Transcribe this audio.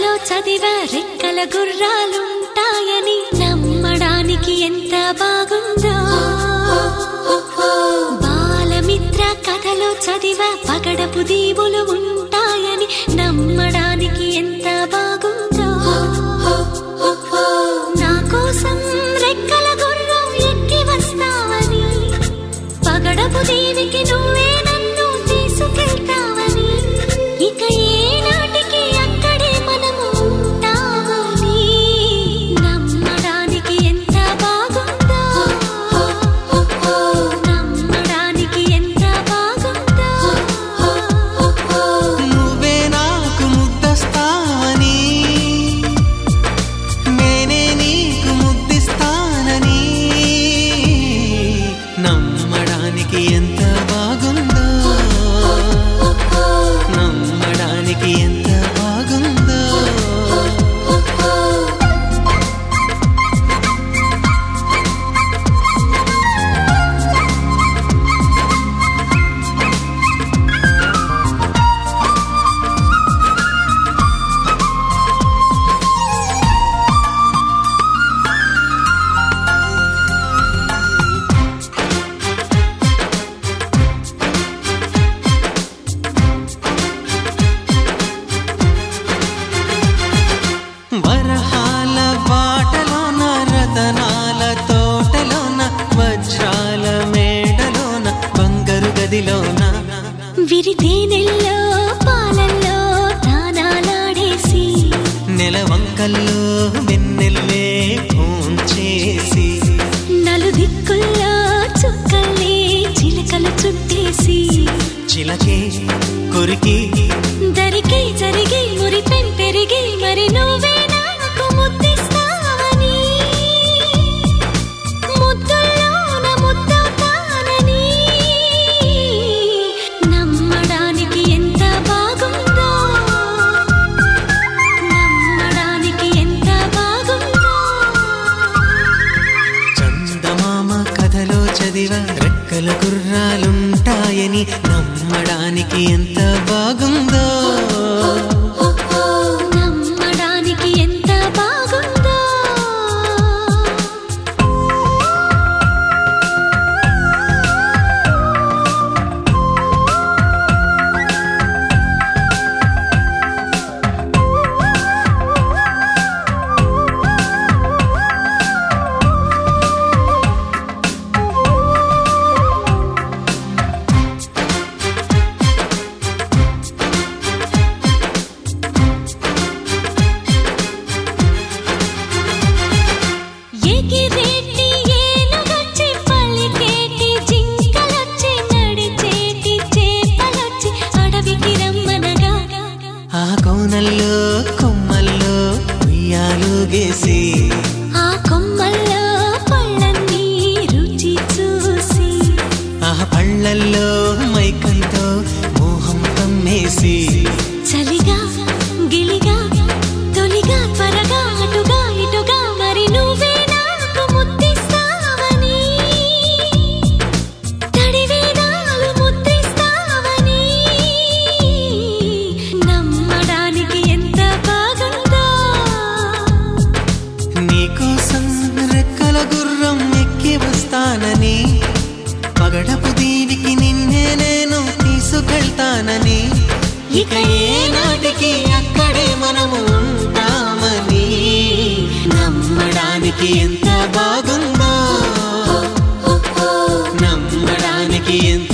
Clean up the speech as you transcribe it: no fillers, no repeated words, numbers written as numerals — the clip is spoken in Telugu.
కథలో చదివా రెక్కల గుర్రాలుంటాయని నమ్మడానికి ఎంత బాగుందో. బాలమిత్ర కథలో చదివా పగడపు దీవులు ఉంటాయని నమ్మడానికి ఎంత బాగుందో. నా కోసం రెక్కల గుర్రం ఎక్కి వస్తావని పగడపు దీవికి నువ్వే నన్ను తీసుకెళ్తావని ఇక ఏనాటికి అక్కడే మనము ఉంటామని నమ్మడానికి ఎంత బాగుందో. నమ్మడానికి ఎంత బాగుందో. నువ్వే నాకు ముద్దస్తావని నేనే నీకు ముద్దిస్తానని నమ్మడానికి ఎంత బాగుందో. నమ్మడానికి ఎంత బాగుందో. వరహాల బాటలోన రతనాల తోటలోన వజ్రాల మేడలోన బంగారు గదిలోన విరితేనెల్లో పాలల్లో తానాలాడేసి నెలవంకల్లో వెన్నెల్లే పూంచేసి నలుదిక్కుల్లో చుక్కల్ని చిలకలు చుట్టేసి చిలకే కొరికి దరికి జరిగి మురిపెం పెరిగి మరి నువ్వే నాకు ముద్దిస్తావని ముద్దుల్లోన ముద్దవుతానని నమ్మడానికి ఎంత బాగుందో. నమ్మడానికి ఎంత బాగుందో. చందమామ కథలో చదివా రెక్కల గుర్రాలుంటాయని నమ్మడానికి ఎంత బాగుందో. నమ్మడానికి ఎంత బాగుందో. ఎగిరేటి ఏనుగొచ్చి పలికేటి జింకలొచ్చి నడిచేటి చేపలొచ్చి అడవికి రమ్మనగా ఆ కోనల్లో కొమ్మల్లో ఉయ్యాలుగేసి ఆ కొమ్మల్లో పళ్ళన్నీ రుచి చూసి ఆ పళ్ళల్లో మైకంతో మోహం కమ్మేసి చలిగా గిలిగా తొలిగా త్వరగా అటుగా ఇటుగా మరి నువ్వే నాకు ముద్దిస్తావని తడివేదాలు ముద్దిస్తావని నమ్మడానికి ఎంత బాగుందో. నీకోసం రెక్కల గుర్రం ఎక్కి వస్తానని పగడపు దీవికి నిన్నే నేను తీసుకెళ్తానని ఇక ఏనాటికి అక్కడే మనము ఉంటామని నమ్మడానికి ఎంత బాగుందో. నమ్మడానికి ఎంత